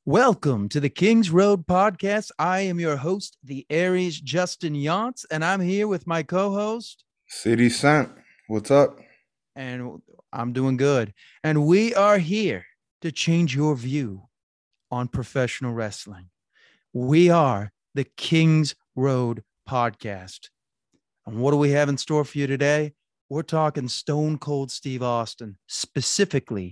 Welcome to the Kings Road podcast. I am your host, the Aries Justin Yance, and I'm here with my co-host. City Scent, what's up? And I'm doing good. And we are here to change your view on professional wrestling. We are the Kings Road podcast. And what do we have in store for you today? We're talking Stone Cold Steve Austin, specifically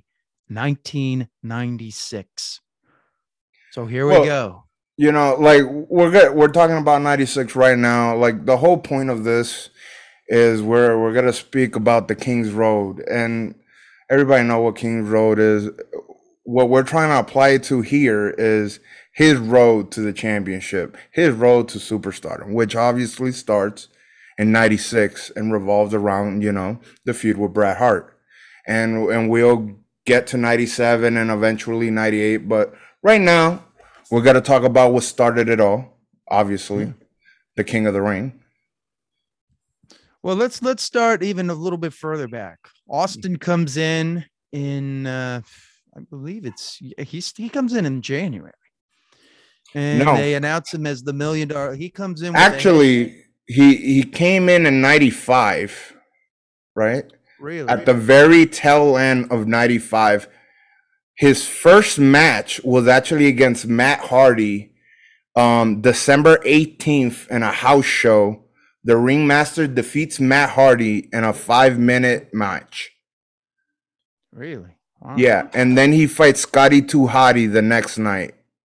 1996. So here we go. We're talking about 96 right now. Like the whole point of this is we're gonna speak about the King's Road, and everybody know what King's Road is. What we're trying to apply it to here is his road to the championship, his road to superstardom, which obviously starts in 96 and revolves around, the feud with Bret Hart. And we'll get to 97 and eventually 98, but right now we're going to talk about what started it all, obviously, the King of the Ring. Well, let's start even a little bit further back. Austin comes in I believe he comes in January. And they announce him as the $1 million. He comes in with actually he came in 95, right? Really? At the very tail end of 95. His first match was actually against Matt Hardy, December 18th in a house show. The ringmaster defeats Matt Hardy in a 5-minute match. Really? Wow. Yeah, and then he fights Scotty 2 Hotty the next night.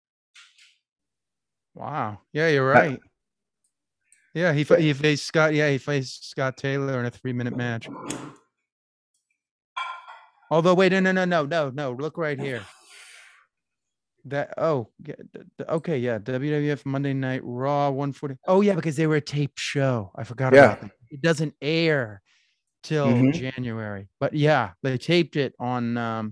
Wow. Yeah, you're right. Yeah, he faced Scott. Yeah, he faced Scott Taylor in a 3-minute match. Although, wait, no. Look right here. WWF Monday Night Raw 140. Oh, yeah, because they were a taped show. I forgot about that. It doesn't air till January. But yeah, they taped it on. And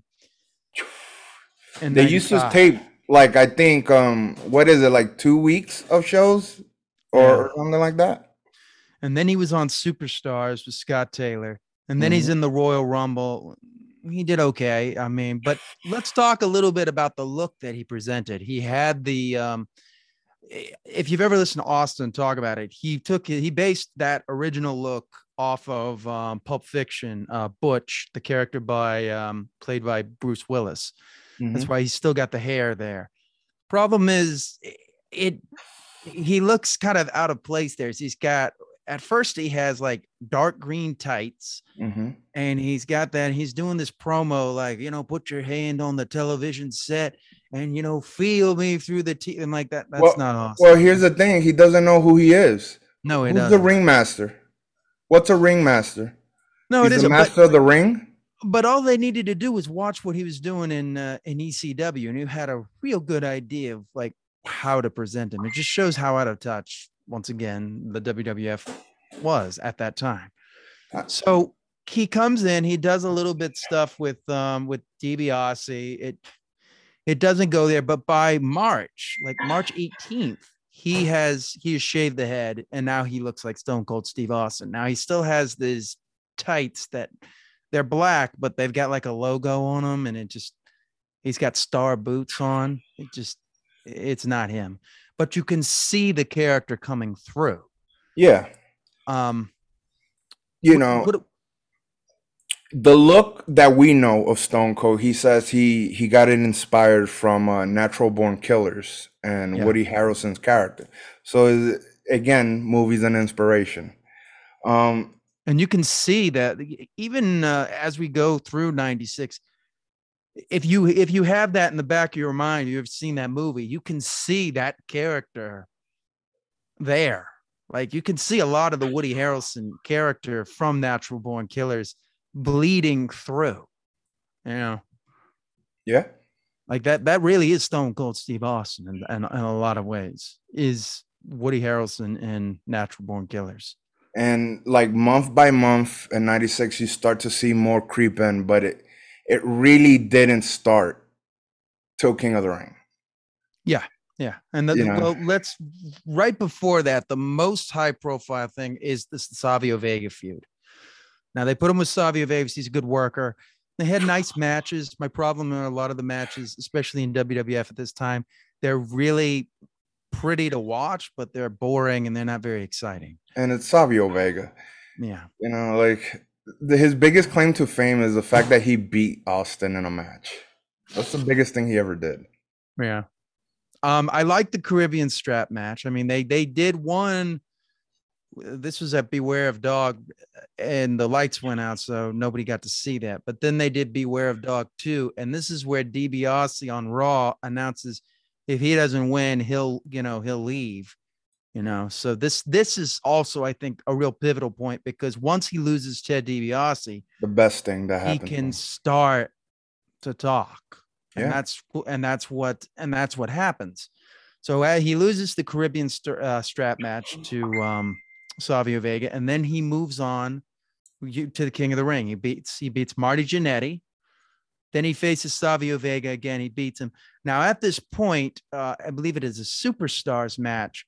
they used to tape, like, I think, what is it, like 2 weeks of shows or something like that? And then he was on Superstars with Scott Taylor. And then he's in the Royal Rumble. He did okay. I mean, but let's talk a little bit about the look that he presented. He had the, if you've ever listened to Austin talk about it, he based that original look off of Pulp Fiction, Butch, the character played by Bruce Willis. That's why he's still got the hair there. Problem is, he looks kind of out of place there. So at first he has like dark green tights, and he's got that. He's doing this promo like, put your hand on the television set and, feel me through the teeth and like that. That's not awesome. Well, here's the thing. He doesn't know who he is. No, he Who's doesn't. The ringmaster? What's a ringmaster? No, he's it is the master of the ring. But all they needed to do was watch what he was doing in ECW, and you had a real good idea of like how to present him. It just shows how out of touch, once again, the WWF was at that time. So he comes in, he does a little bit stuff with DiBiase. It doesn't go there, but by March 18th, he has shaved the head, and now he looks like Stone Cold Steve Austin. Now he still has these tights that they're black, but they've got like a logo on them, and he's got star boots on. It's not him, but you can see the character coming through. Yeah. The look that we know of Stone Cold, he says he got it inspired from Natural Born Killers and Woody Harrelson's character. So again, movies and inspiration. And you can see that even as we go through 96, if you have that in the back of your mind, you've seen that movie, you can see that character there. Like you can see a lot of the Woody Harrelson character from Natural Born Killers bleeding through, Yeah. Like that really is Stone Cold Steve Austin in a lot of ways, is Woody Harrelson in Natural Born Killers. And like month by month in 96, you start to see more creep in, but it really didn't start till King of the Ring. Yeah. And let's right before that, the most high profile thing is this Savio Vega feud. Now they put him with Savio Vega. He's a good worker. They had nice matches. My problem in a lot of the matches, especially in WWF at this time, they're really pretty to watch, but they're boring and they're not very exciting. And it's Savio Vega. Yeah. You know, like his biggest claim to fame is the fact that he beat Austin in a match. That's the biggest thing he ever did. Yeah. I like the Caribbean strap match. I mean, they did one. This was at Beware of Dog, and the lights went out, so nobody got to see that. But then they did Beware of Dog 2, and this is where DiBiase on Raw announces if he doesn't win, he'll leave. So this is also, I think, a real pivotal point, because once he loses Ted DiBiase, The best thing that he happened to can him. start to talk, and Yeah. that's what happens. So he loses the Caribbean strap match to Savio Vega, and then he moves on to the King of the Ring. He beats Marty Jannetty. Then he faces Savio Vega again. He beats him. Now at this point, I believe it is a Superstars match.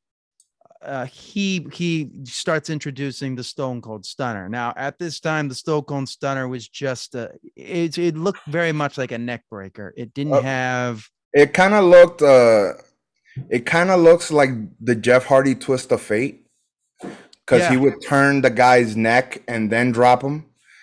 He starts introducing the Stone Cold Stunner. Now at this time, the Stone Cold Stunner was just it looked very much like a neck breaker. It didn't have. It kind of looked. It kind of looks like the Jeff Hardy twist of fate, because he would turn the guy's neck and then drop him.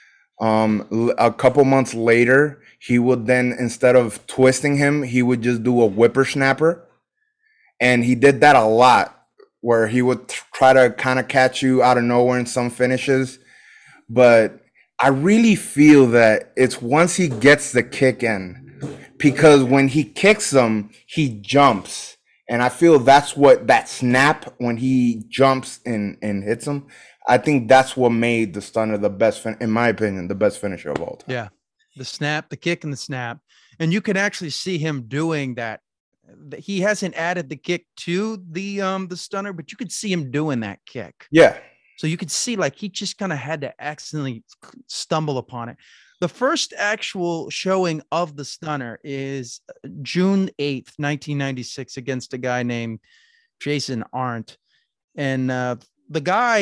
A couple months later, he would then, instead of twisting him, he would just do a whippersnapper, and he did that a lot, where he would try to kind of catch you out of nowhere in some finishes. But I really feel that it's once he gets the kick in, because when he kicks him, he jumps. And I feel that's what that snap when he jumps and hits him. I think that's what made the Stunner the best, in my opinion, the best finisher of all time. Yeah, the snap, the kick, and the snap, and you can actually see him doing that. He hasn't added the kick to the Stunner, but you could see him doing that kick. Yeah. So you could see like he just kind of had to accidentally stumble upon it. The first actual showing of the Stunner is June 8th, 1996, against a guy named Jason Arndt. And the guy,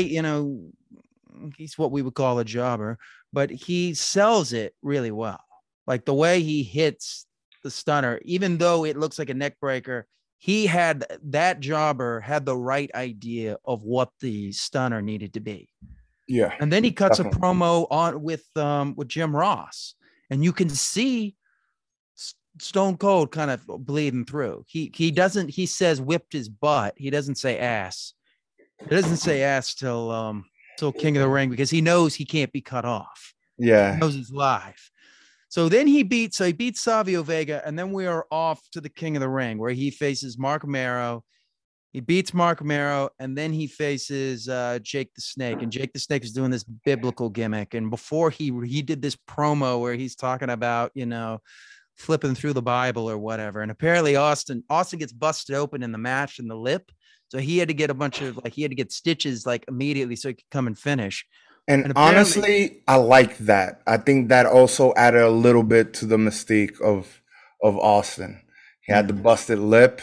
he's what we would call a jobber, but he sells it really well. Like the way he hits the Stunner, even though it looks like a neck breaker, that jobber had the right idea of what the Stunner needed to be. Yeah. And then he cuts definitely. a promo on with Jim Ross, and you can see Stone Cold kind of bleeding through. He says whipped his butt. He doesn't say ass. He doesn't say ass till King of the Ring, because he knows he can't be cut off. Yeah. He knows he's live. So then he beats Savio Vega, and then we are off to the King of the Ring, where he faces Mark Romero. He beats Mark Romero, and then he faces Jake the Snake. And Jake the Snake is doing this biblical gimmick. And before he did this promo where he's talking about, flipping through the Bible or whatever. And apparently Austin gets busted open in the match in the lip. So he had to get he had to get stitches like immediately so he could come and finish. And honestly, I like that. I think that also added a little bit to the mystique of Austin. He had the busted lip.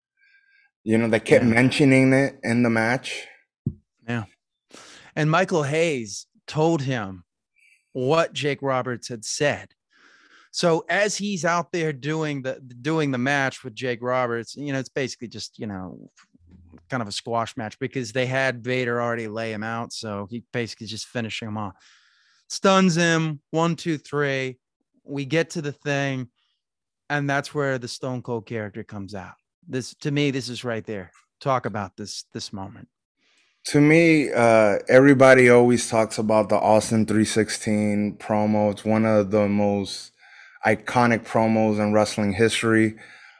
They kept mentioning it in the match. Yeah. And Michael Hayes told him what Jake Roberts had said. So as he's out there doing the match with Jake Roberts, it's basically just, kind of a squash match, because they had Vader already lay him out. So he basically just finishing him off. Stuns him. 1, 2, 3. We get to the thing. And that's where the Stone Cold character comes out. To me, this is right there. Talk about this moment. To me, everybody always talks about the Austin 316 promo. It's one of the most iconic promos in wrestling history.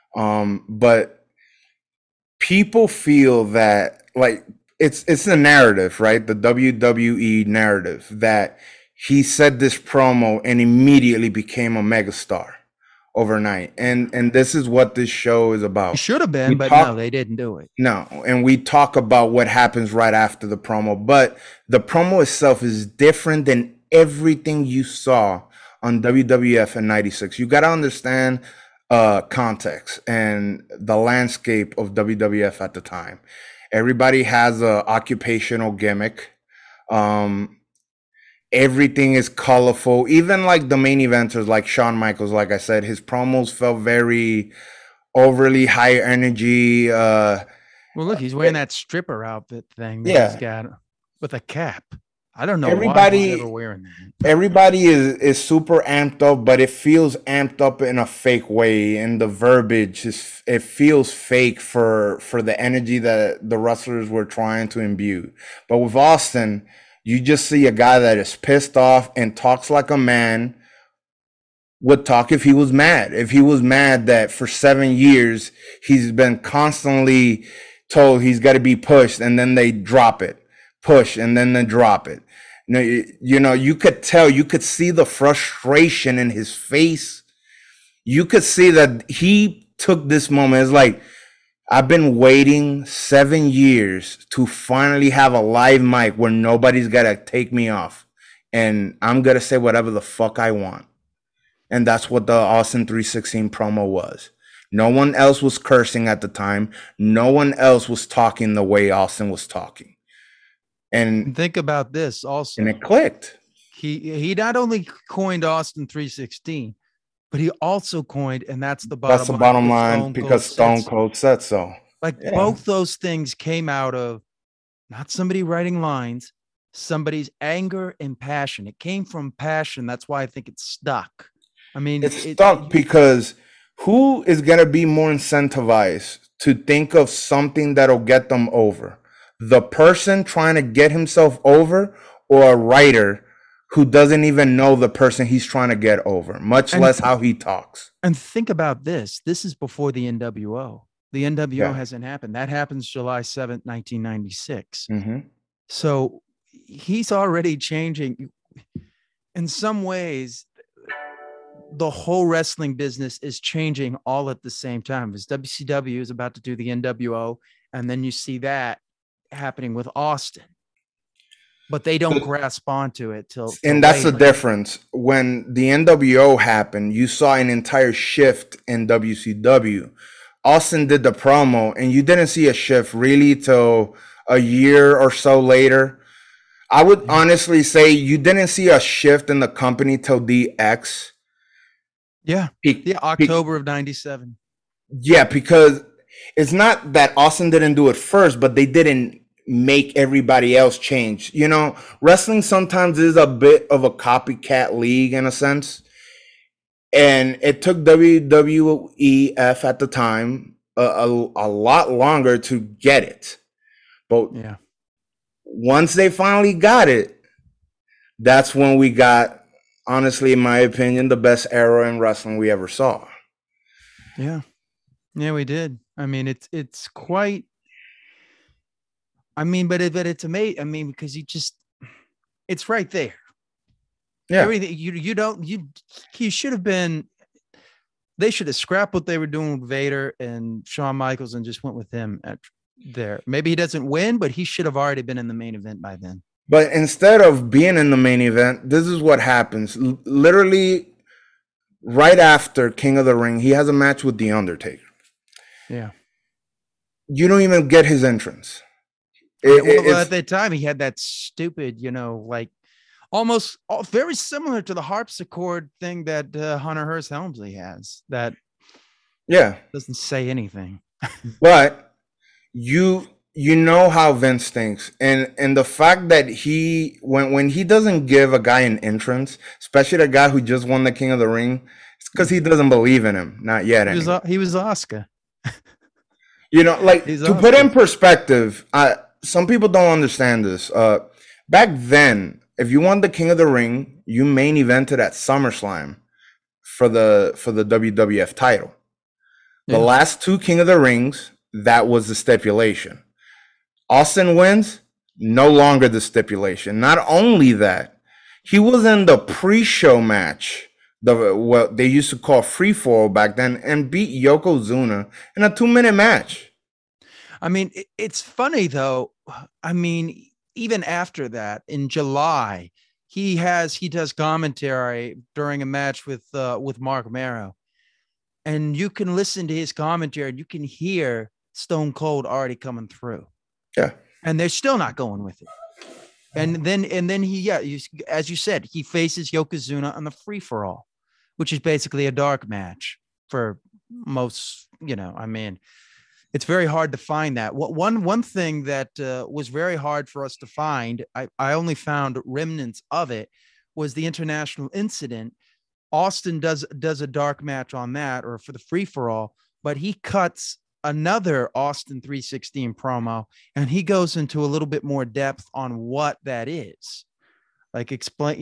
But people feel that, like, it's the narrative, right? The WWE narrative, that he said this promo and immediately became a megastar overnight. And this is what this show is about. It should have been, no, they didn't do it. No, and we talk about what happens right after the promo, but the promo itself is different than everything you saw on WWF in 96. You got to understand context and the landscape of WWF at the time. Everybody has a occupational gimmick. Everything is colorful. Even like the main eventers, like Shawn Michaels, like I said, his promos felt very overly high energy. Well, look, he's wearing that stripper outfit thing that he's Yeah, got with a cap. I don't know why he's ever everybody wearing that. everybody is super amped up, but it feels amped up in a fake way, and the verbiage is it feels fake for the energy that the wrestlers were trying to imbue. But with Austin, you just see a guy that is pissed off and talks like a man would talk if he was mad. If he was mad that for 7 years he's been constantly told he's got to be pushed, and then they drop it, push, and then they drop it. You could tell, you could see the frustration in his face. You could see that he took this moment. It's like, I've been waiting 7 years to finally have a live mic where nobody's got to take me off. And I'm going to say whatever the fuck I want. And that's what the Austin 316 promo was. No one else was cursing at the time. No one else was talking the way Austin was talking. And think about this also. And it clicked. He not only coined Austin 316, but he also coined, and that's the bottom line because Stone Cold said so. Like both those things came out of not somebody writing lines, somebody's anger and passion. It came from passion. That's why I think it's stuck. I mean, it's stuck because who is going to be more incentivized to think of something that'll get them over? The person trying to get himself over, or a writer who doesn't even know the person he's trying to get over, much less how he talks. And think about this. This is before the NWO. The NWO hasn't happened. That happens July 7th, 1996. Mm-hmm. So he's already changing. In some ways, the whole wrestling business is changing all at the same time. Because WCW is about to do the NWO, and then you see that happening with Austin. But they don't grasp onto it till and that's the difference. When the NWO happened, you saw an entire shift in WCW. Austin did the promo, and you didn't see a shift really till a year or so later. I would honestly say you didn't see a shift in the company till DX. October of 97. Yeah, because it's not that Austin didn't do it first, but they didn't make everybody else change. You know, wrestling sometimes is a bit of a copycat league in a sense. And it took WWEF at the time a lot longer to get it. But once they finally got it, that's when we got, honestly, in my opinion, the best era in wrestling we ever saw. Yeah, we did. I mean, it's quite. I mean, but it's amazing. I mean, because it's right there. Yeah. Everything you should have been. They should have scrapped what they were doing with Vader and Shawn Michaels and just went with him there. Maybe he doesn't win, but he should have already been in the main event by then. But instead of being in the main event, this is what happens. Literally, right after King of the Ring, he has a match with The Undertaker. You don't even get his entrance. At that time, he had that stupid, like almost very similar to the harpsichord thing that Hunter Hearst Helmsley has. That doesn't say anything. But you know how Vince thinks, and the fact that when he doesn't give a guy an entrance, especially the guy who just won the King of the Ring, it's because he doesn't believe in him. Not yet. He was Oscar. Like to put in perspective, some people don't understand this. Back then, if you won the King of the Ring, you main evented at SummerSlam for the WWF title. The last two King of the Rings, that was the stipulation. Austin wins, no longer the stipulation. Not only that, he was in the pre-show match, what they used to call free fall back then, and beat Yokozuna in a 2-minute match. I mean, it's funny though. I mean, even after that, in July, he does commentary during a match with Mark Mero, and you can listen to his commentary and you can hear Stone Cold already coming through. Yeah. And they're still not going with it. And then as you said, he faces Yokozuna on the free for all, which is basically a dark match for most. I mean, it's very hard to find that. One thing that was very hard for us to find, I only found remnants of it, was the international incident. Austin does a dark match on that, or for the free for all, but he cuts another Austin 316 promo, and he goes into a little bit more depth on what that is. Like explain,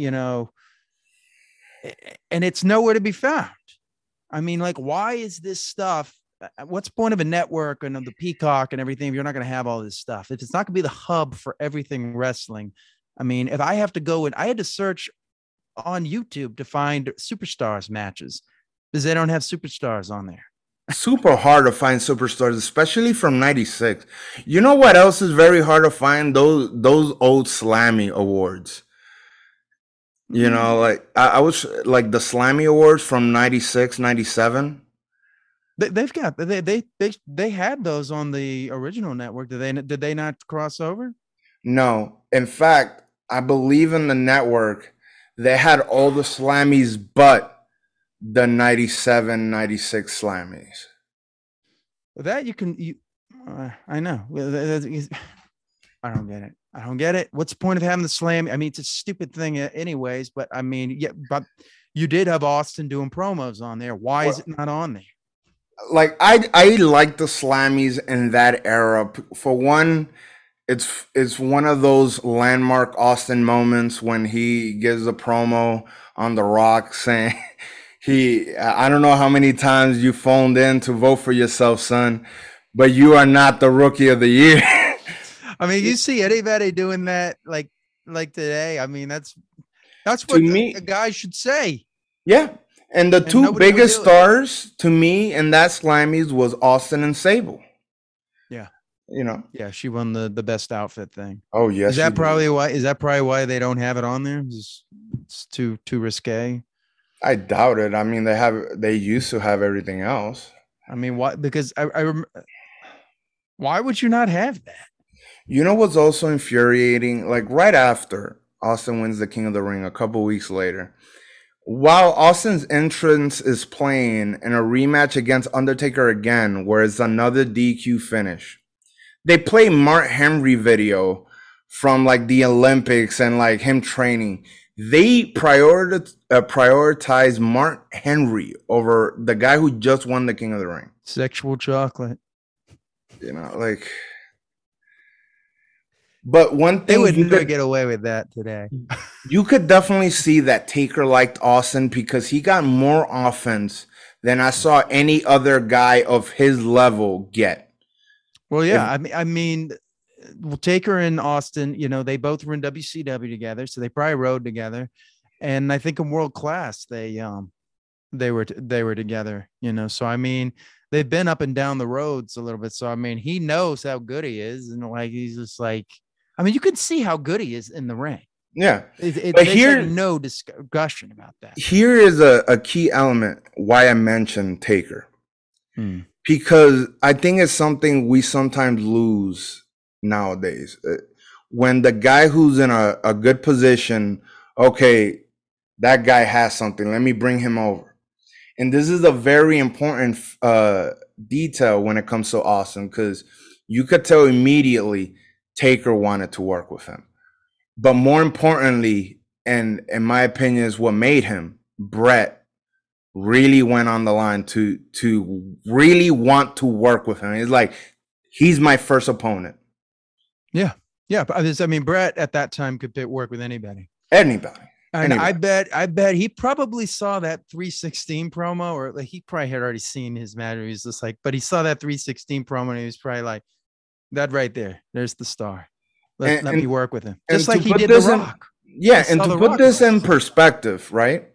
and it's nowhere to be found. I mean, like, why is this stuff? What's the point of a network and of the Peacock and everything if you're not going to have all this stuff? If it's not going to be the hub for everything wrestling, I mean, if I have to go and I had to search on YouTube to find superstars matches because they don't have superstars on there. Super hard to find superstars, especially from '96. You know what else is very hard to find? Those old Slammy awards. Like I was like the Slammy awards from '96, '97. They've got they had those on the original network. Did they not cross over? No, in fact, I believe in the network they had all the Slammies but the '97, '96 Slammies. That I know. I don't get it. I don't get it. What's the point of having the slam? I mean, it's a stupid thing anyways, but I mean, yeah, but you did have Austin doing promos on there. Why is it not on there? Like I like the Slammies in that era. For one, it's one of those landmark Austin moments when he gives a promo on The Rock saying I don't know how many times you phoned in to vote for yourself, son, but you are not the rookie of the year. I mean, you see anybody doing that like today? I mean, that's what a guy should say. Yeah. And the two biggest stars to me in that Slammies was Austin and Sable. Yeah. Yeah, she won the best outfit thing. Oh, yes. Is that probably why they don't have it on there? It's too risque. I doubt it. I mean, they used to have everything else. I mean, why? Because why would you not have that? You know what's also infuriating? Like right after Austin wins the King of the Ring, a couple weeks later, while Austin's entrance is playing in a rematch against Undertaker again, where it's another DQ finish, they play Mark Henry video from like the Olympics and like him training. They prioritize Mark Henry over the guy who just won the King of the Ring. Sexual chocolate. Like. But one thing they would never get away with that today. You could definitely see that Taker liked Austin because he got more offense than I saw any other guy of his level get. Well, yeah, I mean, Taker and Austin, they both were in WCW together, so they probably rode together. And I think in World Class, they were together. So I mean, they've been up and down the roads a little bit. So I mean, he knows how good he is, and like he's just like. I mean, you can see how good he is in the ring. Yeah. But here, no discussion about that. Here is a key element why I mentioned Taker. Because I think it's something we sometimes lose nowadays. When the guy who's in a good position, okay, that guy has something. Let me bring him over. And this is a very important detail when it comes to Austin, because you could tell immediately Taker wanted to work with him. But more importantly, and in my opinion, is what made him, Bret really went on the line to really want to work with him. It's like, he's my first opponent. Yeah. Yeah. I mean, Bret at that time could work with anybody. Anybody. And I bet he probably saw that 316 promo, or like he probably had already seen his match. He was just like, but he saw that 316 promo and he was probably like, that right there's the star. Let me work with him. Just like he did The Rock. And to put this in perspective, right?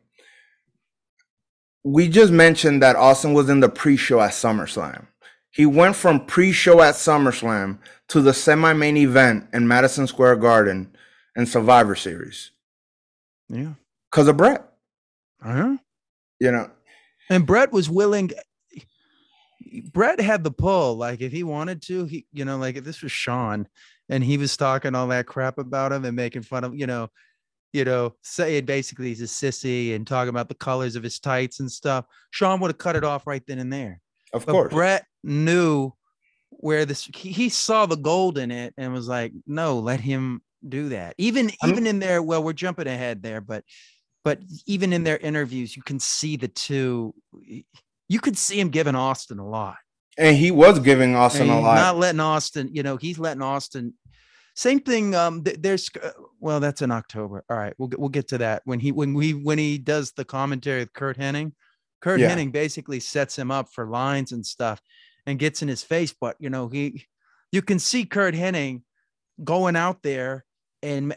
We just mentioned that Austin was in the pre-show at SummerSlam. He went from pre-show at SummerSlam to the semi-main event in Madison Square Garden in Survivor Series. Yeah. Because of Bret. Uh-huh. And Bret was willing. Bret had the pull. Like if he wanted to, like if this was Shawn and he was talking all that crap about him and making fun of, saying basically he's a sissy and talking about the colors of his tights and stuff. Shawn would have cut it off right then and there. Of But course. Bret knew where he saw the gold in it and was like, no, let him do that. Even in their, well, we're jumping ahead there, but even in their interviews, you can see the two. You could see him giving Austin a lot. And he was giving Austin a lot. Not letting Austin, he's letting Austin. Same thing. There's well, that's in October. All right, we'll get to that when he does the commentary with Kurt Hennig. Kurt Hennig basically sets him up for lines and stuff, and gets in his face. But you can see Kurt Hennig going out there and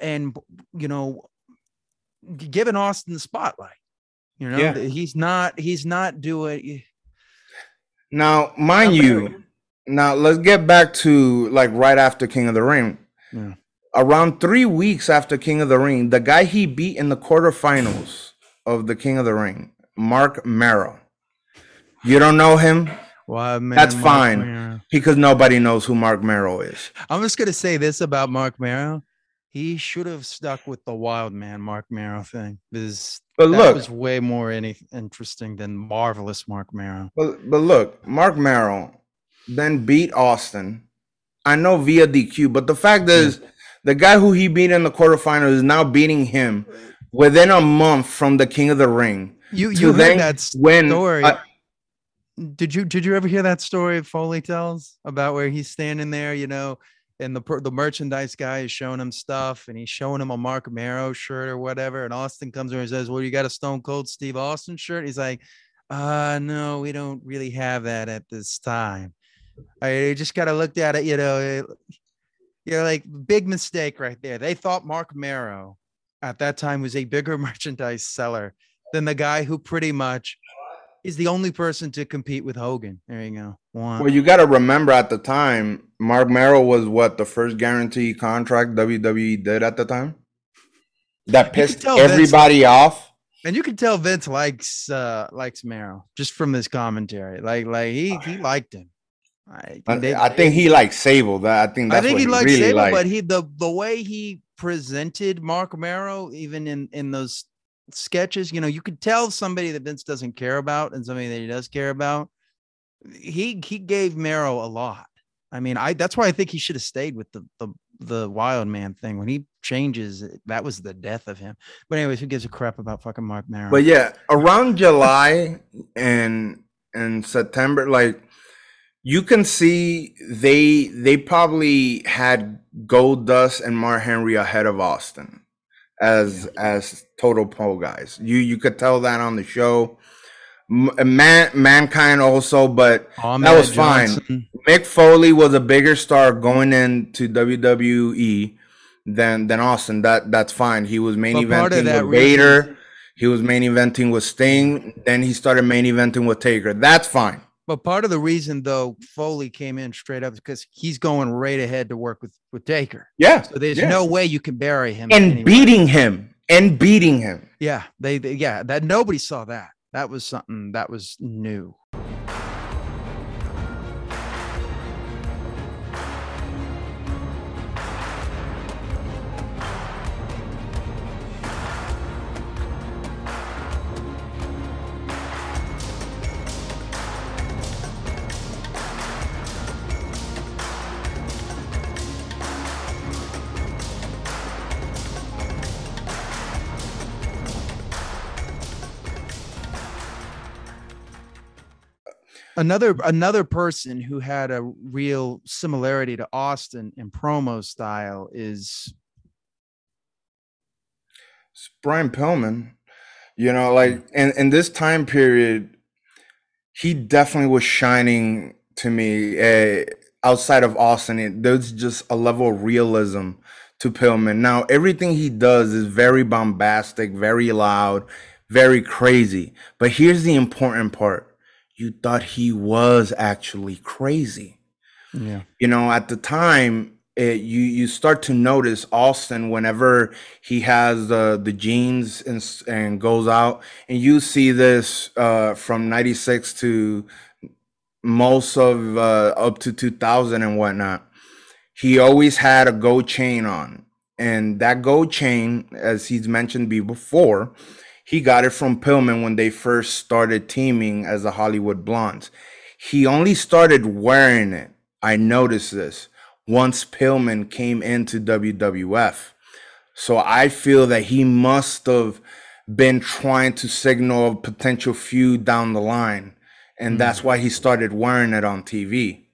giving Austin the spotlight. He's not doing. Now, mind you, now let's get back to like right after King of the Ring. Yeah. Around 3 weeks after King of the Ring, the guy he beat in the quarterfinals of the King of the Ring, Marc Mero. You don't know him? Well, man, that's fine, because nobody knows who Marc Mero is. I'm just gonna say this about Marc Mero. He should have stuck with the wild man Marc Mero thing. That was way more interesting than marvelous Marc Mero. But look, Marc Mero then beat Austin. I know via DQ, but the fact is, the guy who he beat in the quarterfinals is now beating him within a month from the King of the Ring. You heard that story? Did you ever hear that story Foley tells about where he's standing there, and the merchandise guy is showing him stuff, and he's showing him a Marc Mero shirt or whatever, and Austin comes over and says, "Well, you got a Stone Cold Steve Austin shirt?" He's like, "No, we don't really have that at this time." I just gotta looked at it, like big mistake right there. They thought Marc Mero at that time was a bigger merchandise seller than the guy who pretty much is the only person to compete with Hogan. There you go. Well, you got to remember at the time, Marc Mero was the first guarantee contract WWE did at the time. That pissed everybody off. And you can tell Vince likes Mero just from this commentary. Like he liked him. I think he liked Sable. I think he liked really Sable, but the way he presented Marc Mero, even in those sketches, you could tell somebody that Vince doesn't care about and somebody that he does care about. He gave Mero a lot. I mean, that's why I think he should have stayed with the Wild Man thing. When he changes, that was the death of him. But anyways, who gives a crap about fucking Marc Mero? But yeah, around July and September, like, you can see they probably had Goldust and Mark Henry ahead of Austin as total pole guys. You could tell that on the show. Mankind also, but that was fine. Mick Foley was a bigger star going into WWE than Austin. That's fine. He was main eventing with Vader. He was main eventing with Sting. Then he started main eventing with Taker. That's fine. But part of the reason, though, Foley came in straight up is because he's going right ahead to work with Taker. Yeah. So there's no way you can bury him. And beating him. Yeah. That nobody saw that. That was something that was new. Another person who had a real similarity to Austin in promo style is Brian Pillman. Like in this time period, he definitely was shining to me. Outside of Austin, there's just a level of realism to Pillman. Now, everything he does is very bombastic, very loud, very crazy. But here's the important part. You thought he was actually crazy. Yeah. At the time, you start to notice Austin whenever he has the jeans and goes out, and you see this from 96 to most of up to 2000 and whatnot. he always had a gold chain on. And that gold chain, as he's mentioned before, he got it from Pillman when they first started teaming as the Hollywood Blondes. He only started wearing it, I noticed this, once Pillman came into WWF. So I feel that he must have been trying to signal a potential feud down the line. And that's why he started wearing it on TV.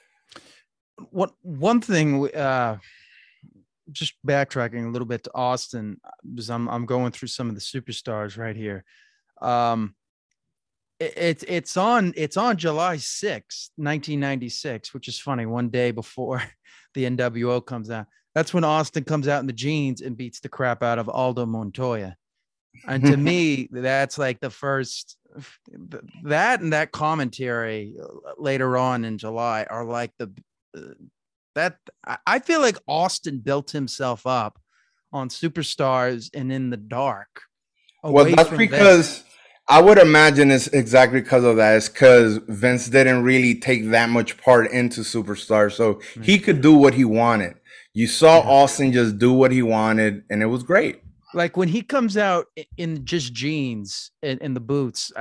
One thing, just backtracking a little bit to Austin, because I'm going through some of the superstars right here. It's on July 6th, 1996, which is funny. One day before the NWO comes out, that's when Austin comes out in the jeans and beats the crap out of Aldo Montoya. And to me, that's like the first, that and that commentary later on in July are like that. I feel like Austin built himself up on Superstars and In the Dark. Well, that's because I would imagine it's exactly because of that. It's because Vince didn't really take that much part into Superstar, so he could do what he wanted. You saw Austin just do what he wanted, and it was great. Like when he comes out in just jeans and the boots,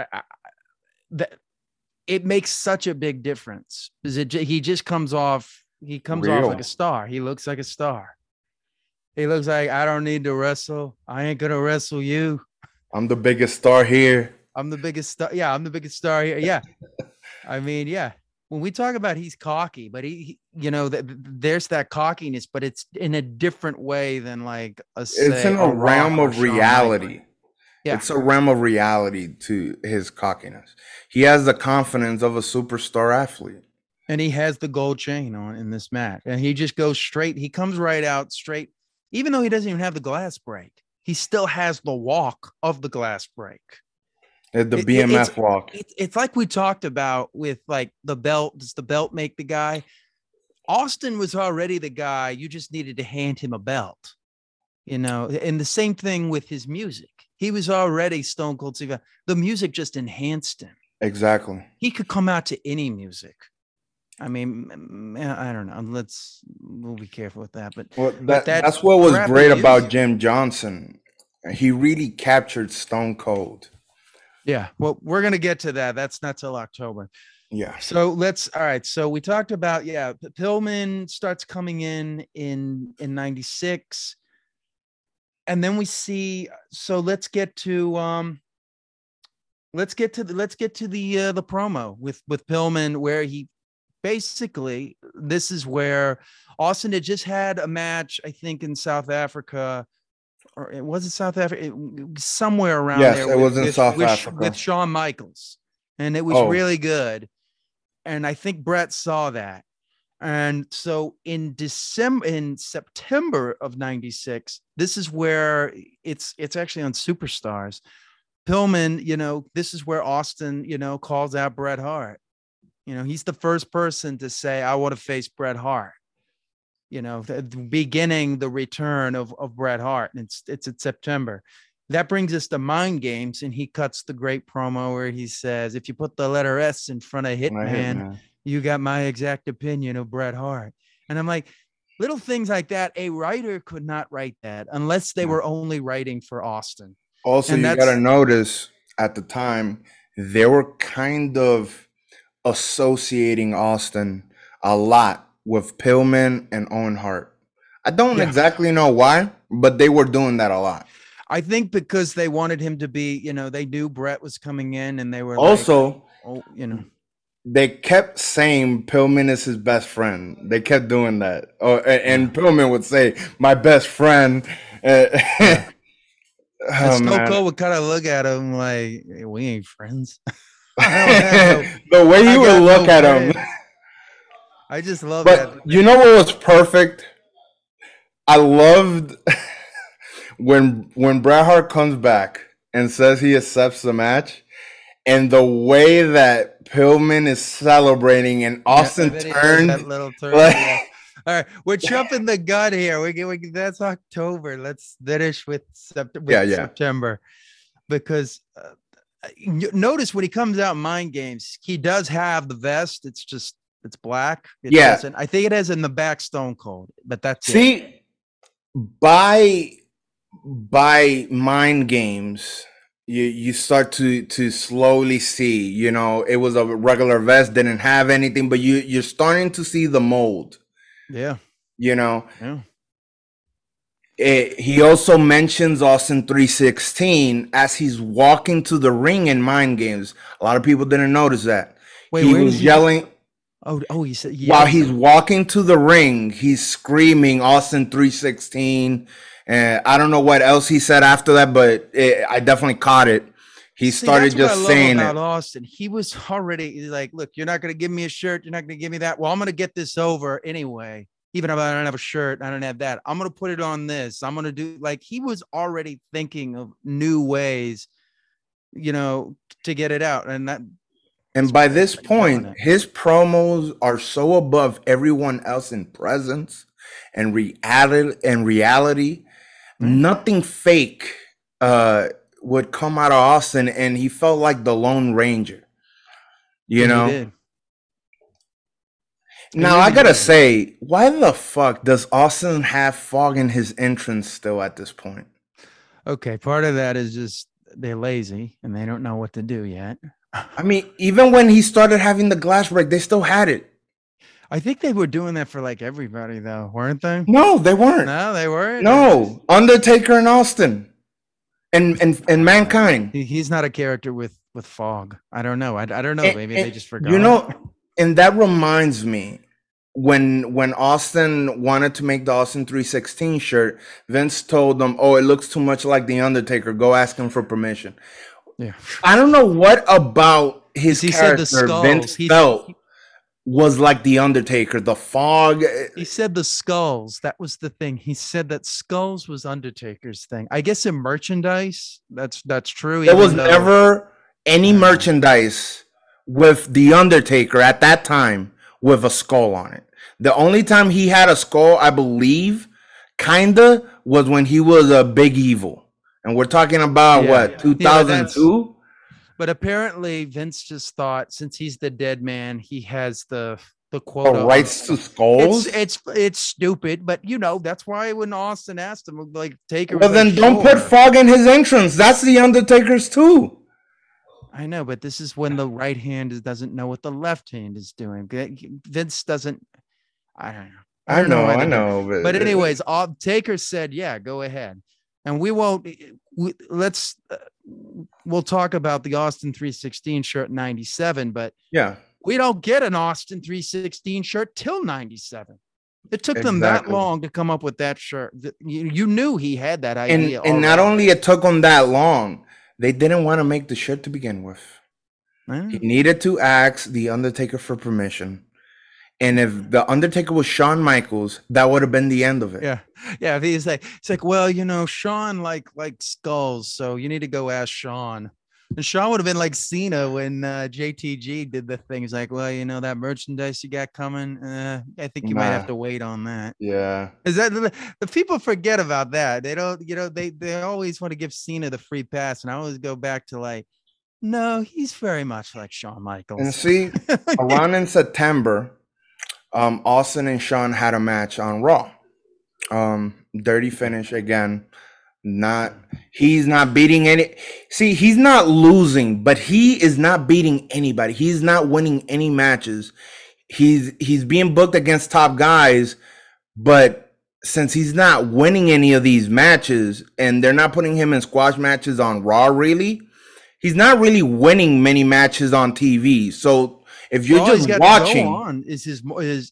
that it makes such a big difference because he just comes off. He comes off like a star. He looks like a star. He looks like, I don't need to wrestle. I ain't gonna wrestle you. I'm the biggest star here. I'm the biggest star. Yeah, I'm the biggest star here. Yeah, I mean, yeah. When we talk about he's cocky, but he there's that cockiness, but it's in a different way than like it's in a realm of reality. Yeah. It's a realm of reality to his cockiness. He has the confidence of a superstar athlete. And he has the gold chain on in this match. And he just goes straight. He comes right out straight. Even though he doesn't even have the glass break, he still has the walk of the glass break. The BMF walk. It's like we talked about with like the belt. Does the belt make the guy? Austin was already the guy. You just needed to hand him a belt, and the same thing with his music. He was already Stone Cold Steve. The music just enhanced him. Exactly. He could come out to any music. I mean, I don't know. We'll be careful with that. But that's what was great about Jim Johnston. He really captured Stone Cold. Yeah, well, we're gonna get to that. That's not till October. Yeah. So all right. So we talked about Pillman starts coming in 96, and then we see. So let's get to the promo with Pillman where he basically, this is where Austin had just had a match, I think, in South Africa. Or it wasn't South Africa, somewhere around there. Yes, it was in South Africa with Shawn Michaels, and it was really good. And I think Brett saw that, and so in September of '96, this is where it's actually on Superstars. Pillman, this is where Austin, calls out Bret Hart. He's the first person to say, "I want to face Bret Hart." Beginning the return of Bret Hart. And it's in September. That brings us to Mind Games, and he cuts the great promo where he says, if you put the letter S in front of Hitman, you got my exact opinion of Bret Hart. And I'm like, little things like that. A writer could not write that unless they were only writing for Austin. Also, you got to notice at the time, they were kind of associating Austin a lot with Pillman and Owen Hart. I don't exactly know why, but they were doing that a lot. I think because they wanted him to be, they knew Bret was coming in, and they were also, they kept saying Pillman is his best friend. They kept doing that. And Pillman would say, my best friend. Stone Cold would kind of look at him like, hey, we ain't friends. The way he would look at him. I just love that. You know what was perfect? I loved when Bret Hart comes back and says he accepts the match, and the way that Pillman is celebrating and Austin turned. That little turn. All right, we're jumping the gun here. That's October. Let's finish with September, because notice when he comes out in Mind Games, he does have the vest. It's just It's black. It Yeah. doesn't. I think it has in the back Stone Cold, but that's it. See, by mind games, you start to slowly see, you know, it was a regular vest, didn't have anything, but you're starting to see the mold, Yeah. you know. Yeah. He also mentions Austin 316 as he's walking to the ring in mind games. A lot of people didn't notice that. Wait, He where was does he? yelling Oh, he said while yes. he's walking to the ring, he's screaming Austin 316. And I don't know what else he said after that, but I definitely caught it. He See, started that's what I just love saying about it. Austin. He was already like, look, you're not going to give me a shirt. You're not going to give me that. Well, I'm going to get this over anyway. Even if I don't have a shirt, I don't have that. I'm going to put it on this. I'm going to do like he was already thinking of new ways, you know, to get it out. And that, And by this like doing point, it. his promos are so above everyone else in presence and reality. Nothing fake would come out of Austin, and he felt like the Lone Ranger. You Yeah, know? he did. Now really I gotta did. say, why the fuck does Austin have fog in his entrance still at this point? Okay, part of that is just they're lazy and they don't know what to do yet. I mean, even when he started having the glass break, they still had it. I think they were doing that for like everybody though, weren't they? No, they weren't. No, they weren't. No, Undertaker and Austin and Mankind. He's not a character with fog. I don't know. I don't know. Maybe they just forgot. You know, and that reminds me when Austin wanted to make the Austin 316 shirt, Vince told them, "Oh, it looks too much like the Undertaker. Go ask him for permission." Yeah. I don't know what about his He said character the skulls. Vince felt was like the Undertaker. The fog. He said the skulls. That was the thing. He said that skulls was Undertaker's thing. I guess in merchandise, that's true. There was never any merchandise with the Undertaker at that time with a skull on it. The only time he had a skull, I believe, kinda, was when he was a Big Evil. And we're talking about what, 2002? But apparently Vince just thought since he's the dead man, he has the quota rights to skulls. It's stupid, but you know that's why when Austin asked him, like, Taker. Well, then don't put fog in his entrance. That's the Undertaker's too. I know, but this is when the right hand doesn't know what the left hand is doing. Vince doesn't. I don't know. I know. But anyways, Taker said, "Yeah, go ahead," and we won't. We'll talk about the Austin 316 shirt in 97, but yeah, we don't get an Austin 316 shirt till 97. It took them that long to come up with that shirt. You knew he had that idea. And not only it took them that long, they didn't want to make the shirt to begin with. He needed to ask the Undertaker for permission. And if the Undertaker was Shawn Michaels, that would have been the end of it. Yeah. Yeah. If he's like, well, you know, Shawn like skulls, so you need to go ask Shawn. And Shawn would have been like Cena when JTG did the thing. He's like, well, you know, that merchandise you got coming, I think you might have to wait on that. Yeah. Is that the people forget about that? They don't, you know, they always want to give Cena the free pass. And I always go back to like, no, he's very much like Shawn Michaels. And see, around in September, Austin and Shawn had a match on Raw. Dirty finish again. He's not beating any. See, he's not losing, but he is not beating anybody. He's not winning any matches. He's being booked against top guys, but since he's not winning any of these matches, and they're not putting him in squash matches on Raw, really, he's not really winning many matches on TV. So if you're just watching, is his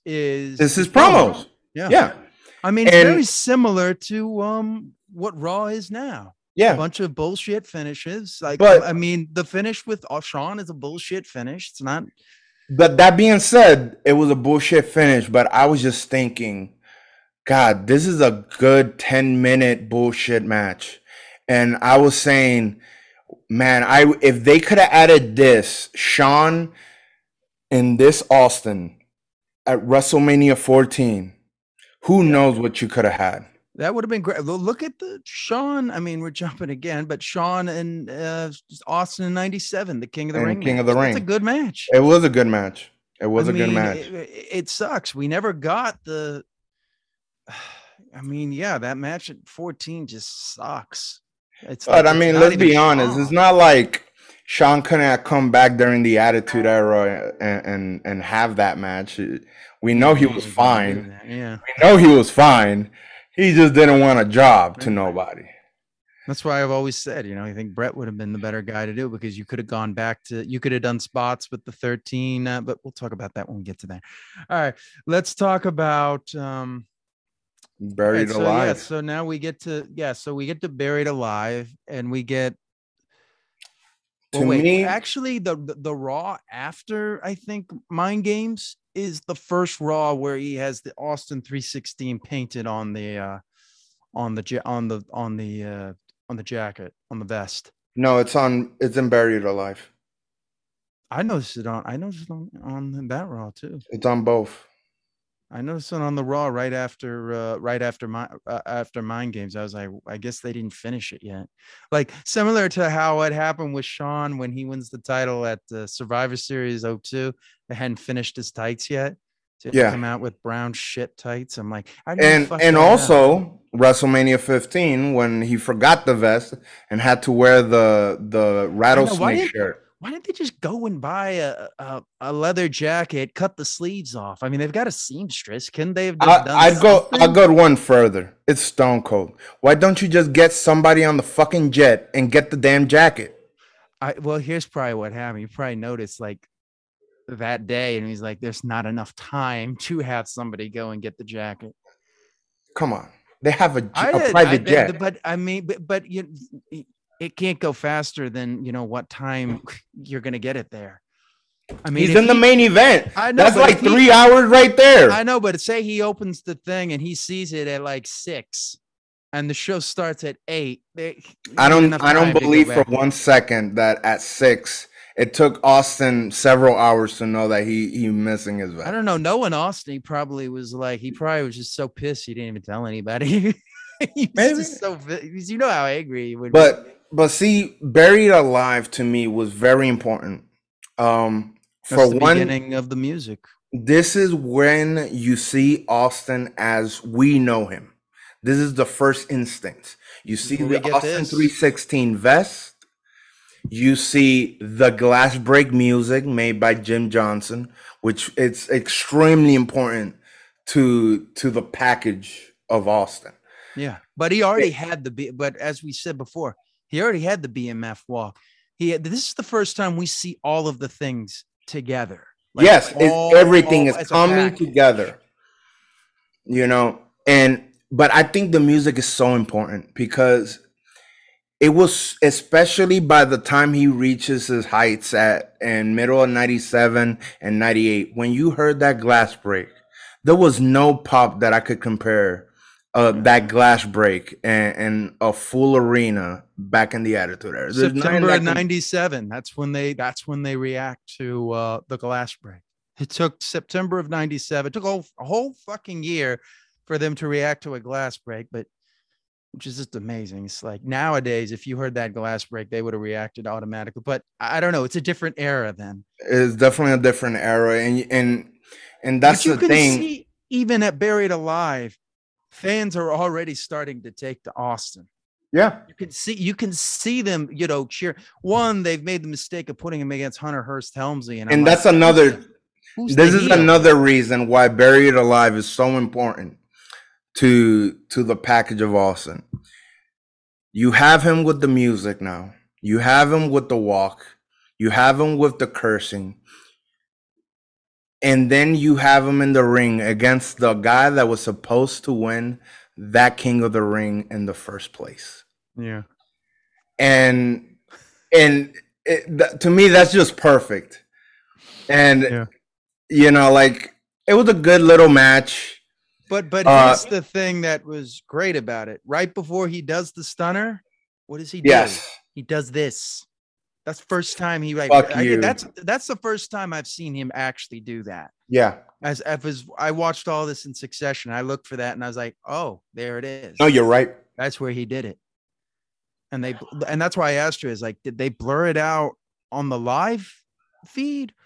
promos. Yeah. I mean, it's very similar to what Raw is now. Yeah, a bunch of bullshit finishes. Like, but I mean, the finish with Shawn is a bullshit finish. It's not. But that being said, it was a bullshit finish. But I was just thinking, God, this is a good 10-minute bullshit match, and I was saying, man, if they could have added this Shawn and this Austin at WrestleMania 14, who knows what you could have had. That would have been great. Look at the Shawn. I mean, we're jumping again, but Shawn and Austin in 97, the King of the Ring. King of the Ring. It's a good match. It was a good match. It I was a good mean, match. it sucks. We never got the. I mean, yeah, that match at 14 just sucks. It's But like I it's mean, not let's even be honest. It's Sean. not like Sean couldn't have come back during the Attitude Era and have that match. We know Yeah, he he was wasn't going to do fine. that. Yeah. We know he was fine. He just didn't want a job to nobody. That's why I've always said, I think Brett would have been the better guy to do it, because you could have gone back to, you could have done spots with the 13, but we'll talk about that when we get to that. All right, let's talk about, all right, Buried so yeah, alive. so now we get to, so we get to Buried Alive, and we get, well, To wait, me, actually the Raw after, I think, Mind Games is the first Raw where he has the Austin 316 painted on the on the on the jacket, on the vest. no, it's in Buried Alive. I noticed it on that Raw too. It's on both. I noticed it on the Raw after Mind Games. I was like, I guess they didn't finish it yet. Like similar to how it happened with Sean when he wins the title at the Survivor Series '02. They hadn't finished his tights yet. So he had to Yeah. come out with brown shit tights. I'm like, how do you And fuck and that up? also WrestleMania 15 when he forgot the vest and had to wear the I know, rattlesnake shirt. why didn't they just go and buy a leather jacket, cut the sleeves off? I mean, they've got a seamstress. Couldn't they have just done something? I'd go one further. It's Stone Cold. Why don't you just get somebody on the fucking jet and get the damn jacket? Well, here's probably what happened. You probably noticed like that day, and he's like, "There's not enough time to have somebody go and get the jacket." Come on. They have a I private jet. but I mean, but you, it can't go faster than what time you're gonna get it there. I mean, He's in the main event. I know, That's but like 3 hours right there. I know, but say he opens the thing and he sees it at like 6, and the show starts at 8. I don't believe for 1 second that at 6 it took Austin several hours to know that he missing his vest. I don't know. Knowing Austin, he probably was just so pissed he didn't even tell anybody. He's just so, you know how angry he would be. But see, Buried Alive to me was very important. That's For the one, beginning of the music. this is when you see Austin as we know him. This is the first instance. You see Before we the get Austin this. 316 vest. You see the glass break music made by Jim Johnson, which it's extremely important to the package of Austin. Yeah, but he already had but as we said before, he already had the BMF walk. This is the first time we see all of the things together. Like yes, everything is coming together. But I think the music is so important because it was, especially by the time he reaches his heights in middle of 97 and 98, when you heard that glass break, there was no pop that I could compare that glass break and a full arena back in the Attitude Era. September of 97. That's when they react to the glass break. It took September of 97. It took a whole fucking year for them to react to a glass break, but which is just amazing. It's like nowadays, if you heard that glass break, they would have reacted automatically. But I don't know. It's a different era then. It's definitely a different era. And that's the thing. See, even at Buried Alive, fans are already starting to take to Austin. Yeah. You can see them, cheer. One, they've made the mistake of putting him against Hunter Hearst Helmsley. And that's another, this is another reason why Buried Alive is so important to the package of Austin. You have him with the music now. You have him with the walk. You have him with the cursing. And then you have him in the ring against the guy that was supposed to win that King of the Ring in the first place. Yeah. And to me, that's just perfect. And, like, it was a good little match. But here's the thing that was great about it. Right before he does the stunner, what does he do? Yes. He does this. That's the first time he that's the first time I've seen him actually do that. Yeah. I watched all this in succession. I looked for that and I was like, oh, there it is. No, you're right. That's where he did it. And that's why I asked you, is like, did they blur it out on the live feed?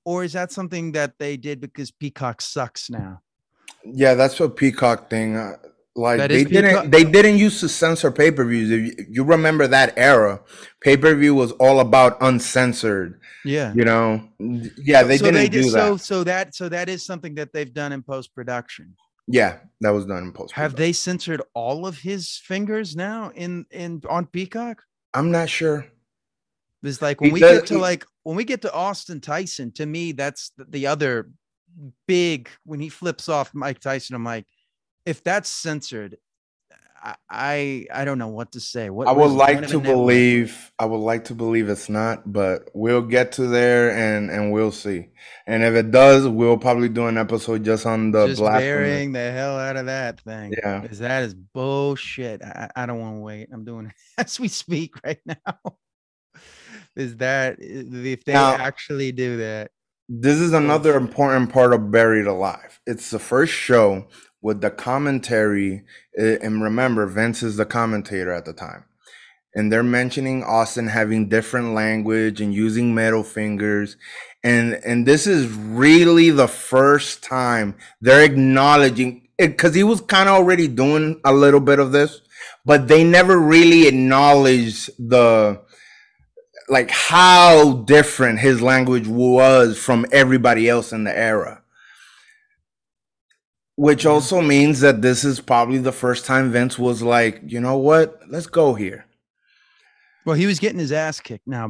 or is that something that they did because Peacock sucks now? Yeah, that's a Peacock thing. Like That is Peacock. they didn't used to censor pay-per-views. If you remember that era, pay-per-view was all about uncensored. Yeah. You know, yeah, they So they didn't did do that. so that is something that they've done in post production. Yeah, that was done in Have post-production. they censored all of his fingers now in on Peacock? I'm not sure. It's like He does. when we get to Austin Tyson, to me, that's the other big when he flips off Mike Tyson. I'm like, if that's censored, I don't know what to say. I would What's the point like of a to network? believe. I would like to believe it's not, but we'll get to there and we'll see. And if it does, we'll probably do an episode just on the Just blasphemous. burying the hell out of that thing. Yeah. Because that is bullshit. I don't want to wait. I'm doing it as we speak right now. Is that if they Now, actually do that? this is another Bullshit. important part of Buried Alive. It's the first show with the commentary, and remember, Vince is the commentator at the time. And they're mentioning Austin having different language and using middle fingers. And this is really the first time they're acknowledging it, because he was kind of already doing a little bit of this, but they never really acknowledged the like how different his language was from everybody else in the era. Which Yeah. also means that this is probably the first time Vince was like, you know what, let's go here. Well, he was getting his ass kicked now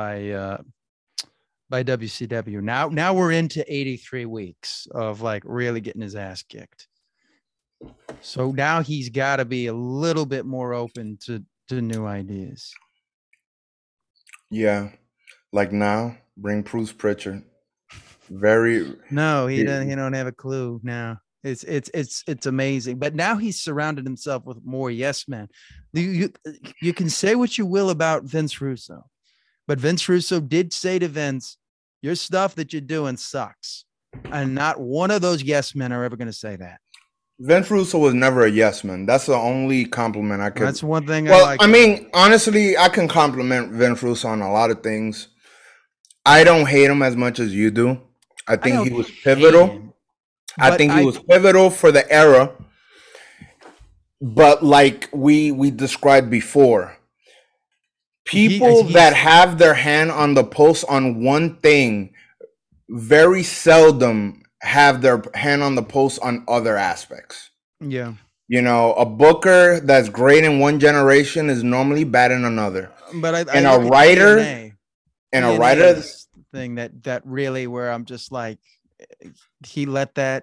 by WCW. Now we're into 83 weeks of like really getting his ass kicked. So now he's got to be a little bit more open to new ideas. Yeah, like now, bring Bruce Pritchard. Very, No, he he- doesn't. He don't have a clue now. It's amazing. But now he's surrounded himself with more yes men. You can say what you will about Vince Russo, but Vince Russo did say to Vince, "Your stuff that you're doing sucks," and not one of those yes men are ever going to say that. Vince Russo was never a yes man. That's the only compliment I could. That's one thing I Well, like. I mean, honestly, I can compliment Vince Russo on a lot of things. I don't hate him as much as you do. I I think don't he was hate pivotal. him, I but think he was pivotal for the era. But like we described before, people he's that have their hand on the pulse on one thing very seldom have their hand on the pulse on other aspects. yeah. You know, a booker that's great in one generation is normally bad in another. But I And a look at writer TNA. and a TNA writer, is the thing that really where I'm just like he let that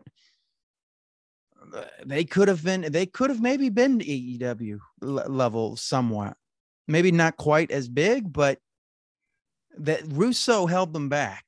they could have maybe been AEW level somewhat, maybe not quite as big, but that Russo held them back.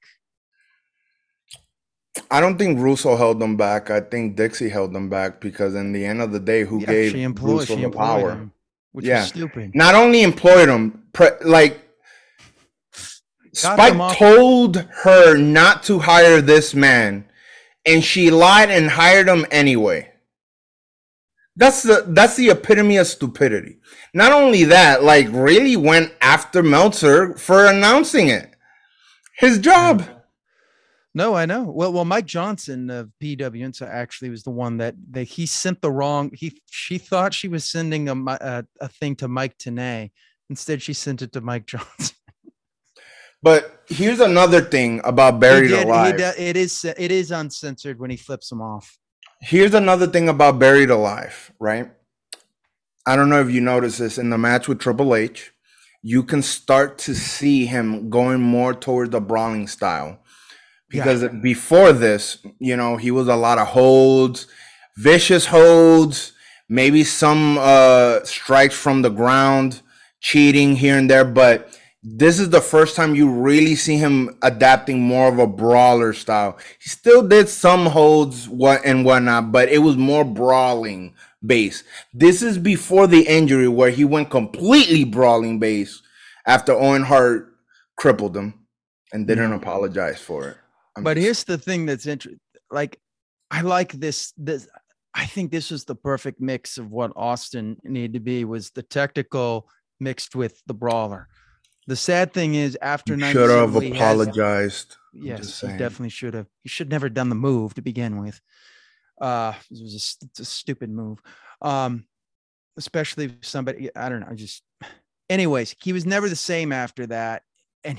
I don't think Russo held them back. I think Dixie held them back because in the end of the day, who gave Russo the power? Him, which Yeah. was stupid. Not only employed him, like Got them Spike off- told her not to hire this man, and she lied and hired him anyway. That's the epitome of stupidity. Not only that, like really went after Meltzer for announcing it. His job. No, I know. Well, Mike Johnson of PW Insight actually was the one that he sent the wrong. She thought she was sending a thing to Mike Tenay. Instead, she sent it to Mike Johnson. But here's another thing about Buried Alive. It is uncensored when he flips them off. Here's another thing about Buried Alive, right? I don't know if you notice this in the match with Triple H. You can start to see him going more towards the brawling style. Because before this, you know, he was a lot of holds, vicious holds, maybe some strikes from the ground, cheating here and there. But this is the first time you really see him adapting more of a brawler style. He still did some holds and whatnot, but it was more brawling base. This is before the injury where he went completely brawling base after Owen Hart crippled him and didn't apologize for it. But here's the thing that's interesting. Like, I like this. I think this was the perfect mix of what Austin needed to be, was the technical mixed with the brawler. The sad thing is, after should have apologized. I'm just Yes, he saying. definitely should have. He should never done the move to begin with. It was it's a stupid move. Um, Especially if somebody, I don't know, just anyways, he was never the same after that. And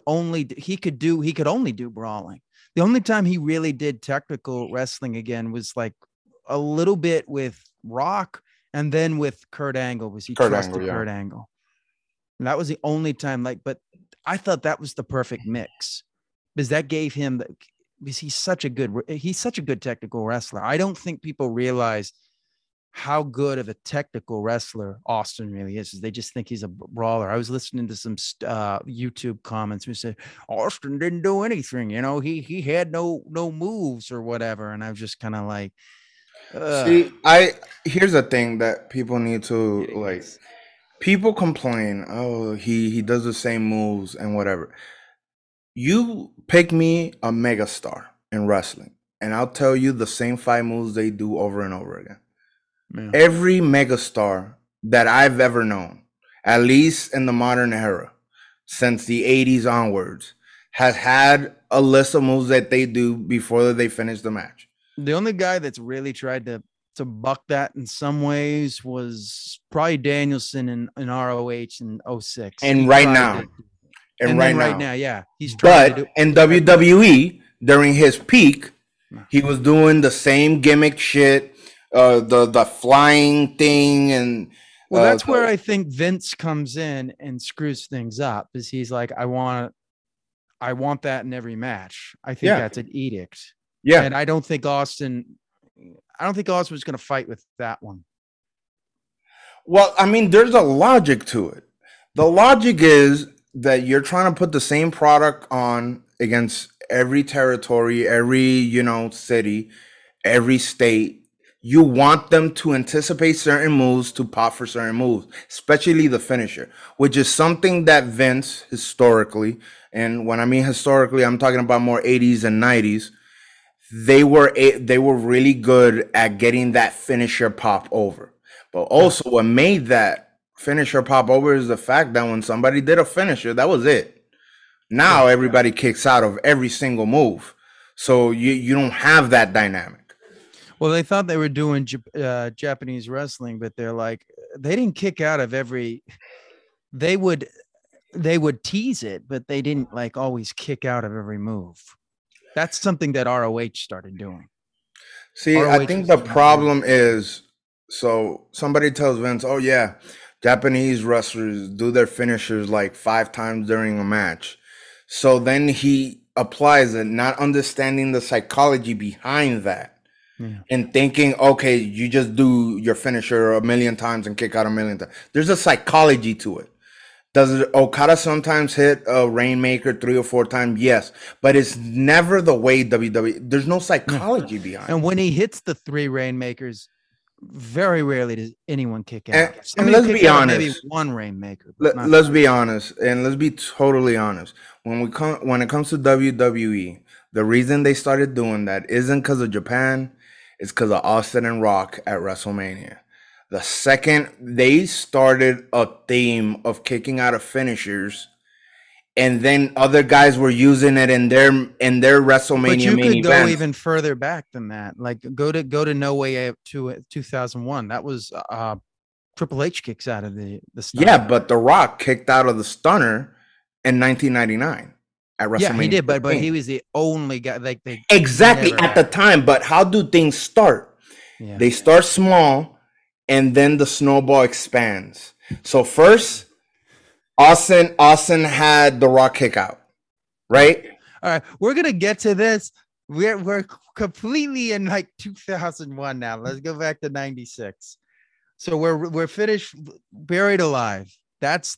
he could only do brawling. The only time he really did technical wrestling again was like a little bit with Rock, and then with Kurt Angle was he Kurt Angle, trusted yeah. Kurt Angle. And that was the only time, like, but I thought that was the perfect mix because that gave him the, because he's such a good technical wrestler. I don't think people realize how good of a technical wrestler Austin really is. They just think he's a brawler. I was listening to some YouTube comments who said Austin didn't do anything. You know, he had no moves or whatever. And I was just kind of like, See, here's the thing that people need to like. ridiculous. People complain, oh, he does the same moves and whatever. You pick me a megastar in wrestling, and I'll tell you the same 5 moves they do over and over again. Yeah. Every megastar that I've ever known, at least in the modern era, since the 80s onwards, has had a list of moves that they do before they finish the match. The only guy that's really tried to buck that in some ways was probably Danielson in ROH in 06. And He right tried now, to, and and right then right now, now, yeah, he's trying to do. but in WWE during his peak, No. he was doing the same gimmick shit, the flying thing, and Well, that's where I think Vince comes in and screws things up, is he's like, I want that in every match. I think yeah, that's an edict. yeah. And I don't think Austin was going to fight with that one. Well, I mean, there's a logic to it. The logic is that you're trying to put the same product on against every territory, every, city, every state. You want them to anticipate certain moves to pop for certain moves, especially the finisher, which is something that Vince historically, and when I mean historically, I'm talking about more 80s and 90s, they were really good at getting that finisher pop over. But also what made that finisher pop over is the fact that when somebody did a finisher, that was it. Now everybody kicks out of every single move. So you don't have that dynamic. Well, they thought they were doing Japanese wrestling, but they're like, they didn't kick out of every, they would tease it, but they didn't like always kick out of every move. That's something that ROH started doing. See, ROH I think the problem is, so somebody tells Vince, oh yeah, Japanese wrestlers do their finishers like 5 times during a match. So then he applies it, not understanding the psychology behind that. Yeah. And thinking, okay, you just do your finisher a million times and kick out a million times. There's a psychology to it. Does Okada sometimes hit a Rainmaker 3 or 4 times? Yes, but it's never the way WWE. There's no psychology behind it. And when he hits the 3 Rainmakers, very rarely does anyone kick out. And let's be honest, maybe one Rainmaker. Let's be honest, and let's be totally honest. When it comes to WWE, the reason they started doing that isn't because of Japan. It's because of Austin and Rock at WrestleMania. The second they started a theme of kicking out of finishers, and then other guys were using it in their WrestleMania. But you could go even further back than that. Like go to No Way Out to 2001. That was Triple H kicks out of the stunner. Yeah, but The Rock kicked out of the stunner in 1999. Yeah, he did, but he was the only guy. Like exactly at the time. But how do things start? Yeah. They start small, and then the snowball expands. So first, Austin had The Rock kick out, right? All right, we're gonna get to this. We're completely in like 2001 now. Let's go back to 96. So we're finished, Buried Alive. That's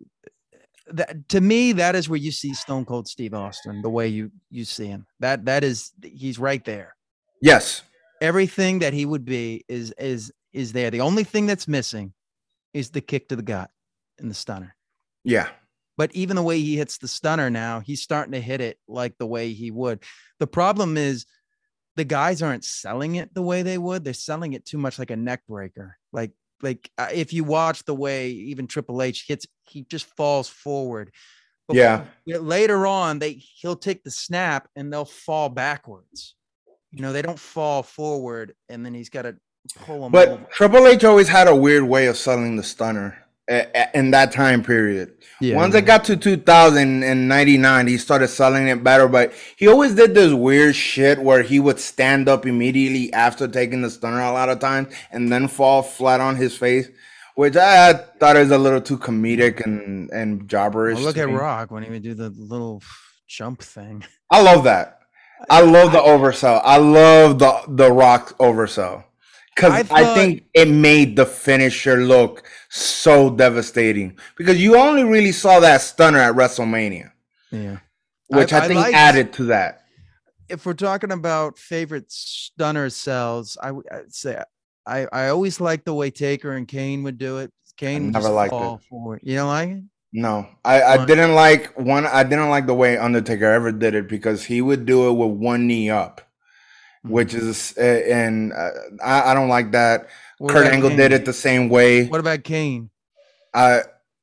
to me, that is where you see Stone Cold Steve Austin, the way you see him. That is, he's right there. Yes. Everything that he would be is there. The only thing that's missing is the kick to the gut and the stunner. Yeah. But even the way he hits the stunner now, he's starting to hit it like the way he would. The problem is the guys aren't selling it the way they would. They're selling it too much like a neck breaker. Like if you watch the way even Triple H hits, he just falls forward. Yeah. Later on, he'll take the snap and they'll fall backwards. They don't fall forward, and then he's got to pull them over. But Triple H always had a weird way of selling the stunner in that time period. Yeah, Once it got to 2099, he started selling it better. But he always did this weird shit where he would stand up immediately after taking the stunner a lot of times and then fall flat on his face, which I thought is a little too comedic and jobberish. Well, look at Rock when he would do the little jump thing. I love that. I love the oversell. I love the Rock oversell. Because I think it made the finisher look so devastating. Because you only really saw that stunner at WrestleMania. Yeah. Which I think added to that. If we're talking about favorite stunner sells, I'd say I always liked the way Taker and Kane would do it. Kane would never liked it. Forward. You don't like it? No. I didn't like the way Undertaker ever did it, because he would do it with one knee up. Which is, and I don't like that. Kurt Angle did it the same way. What about Kane? I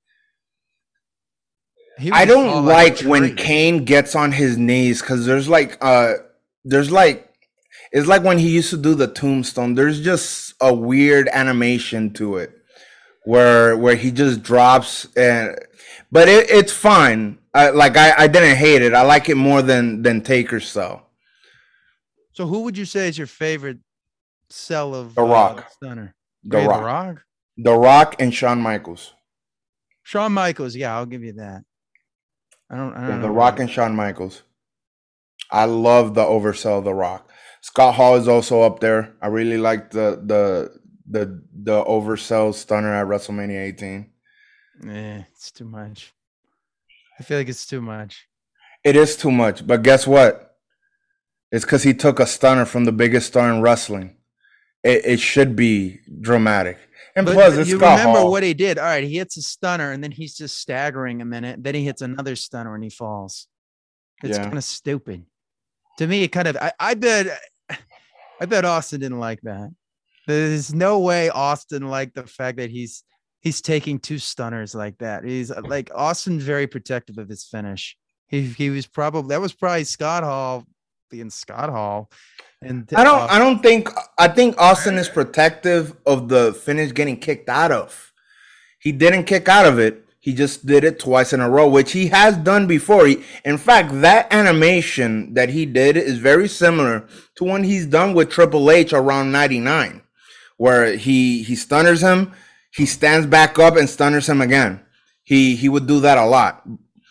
don't like when Kane gets on his knees, because it's like when he used to do the tombstone. There's just a weird animation to it, where he just drops, but it's fine. I didn't hate it. I like it more than Taker's style. So who would you say is your favorite sell of The Rock? Stunner? The Rock. The Rock and Shawn Michaels. Shawn Michaels, yeah, I'll give you that. I don't know. The Rock and Shawn Michaels. I love the oversell of The Rock. Scott Hall is also up there. I really like the oversell stunner at WrestleMania 18. It's too much. I feel like it's too much. It is too much, but guess what? It's because he took a stunner from the biggest star in wrestling. It should be dramatic. And plus, it's Scott Hall. Remember what he did. All right, he hits a stunner, and then he's just staggering a minute. Then he hits another stunner, and he falls. It's kind of stupid. To me, it kind of. I bet Austin didn't like that. There's no way Austin liked the fact that he's taking two stunners like that. He's like, Austin's very protective of his finish. He was probably Scott Hall. In Scott Hall, and I think Austin is protective of the finish getting kicked out of. He didn't kick out of it. He just did it twice in a row, which he has done before. In fact, that animation that he did is very similar to one he's done with Triple H around 99, where he stunners him, he stands back up and stunners him again. He would do that a lot.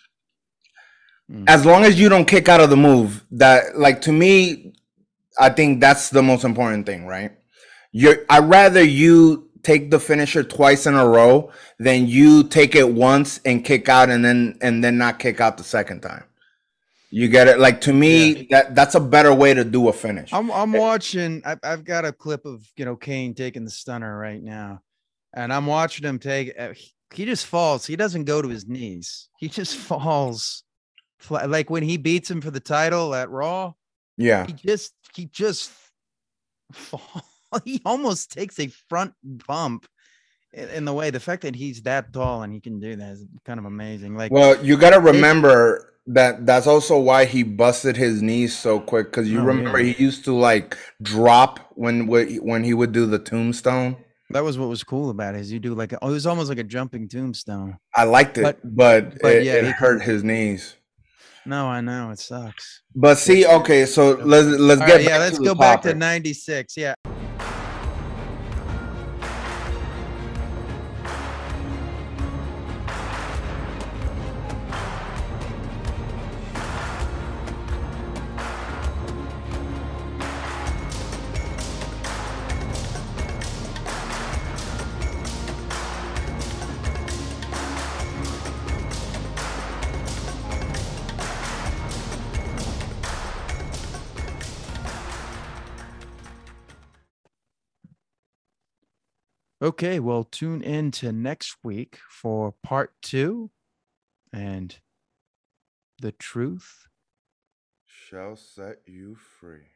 As long as you don't kick out of the move, that, like, to me, I think that's the most important thing, right? I'd rather you take the finisher twice in a row than you take it once and kick out and then not kick out the second time. You get it? Like, to me, that's a better way to do a finish. I'm watching. I've got a clip of Kane taking the stunner right now, and I'm watching him take. He just falls. He doesn't go to his knees. He just falls. Like when he beats him for the title at Raw, he just he almost takes a front bump in the way. The fact that he's that tall and he can do that is kind of amazing. Like, well, you got to remember that's also why he busted his knees so quick, because remember he used to like drop when he would do the tombstone. That was what was cool about it. Is you do it was almost like a jumping tombstone. I liked it, but it hurt his knees. No, I know it sucks. But see, okay, so let's get back let's go back to 96. Yeah. Okay, well, tune in to next week for part 2, and the truth shall set you free.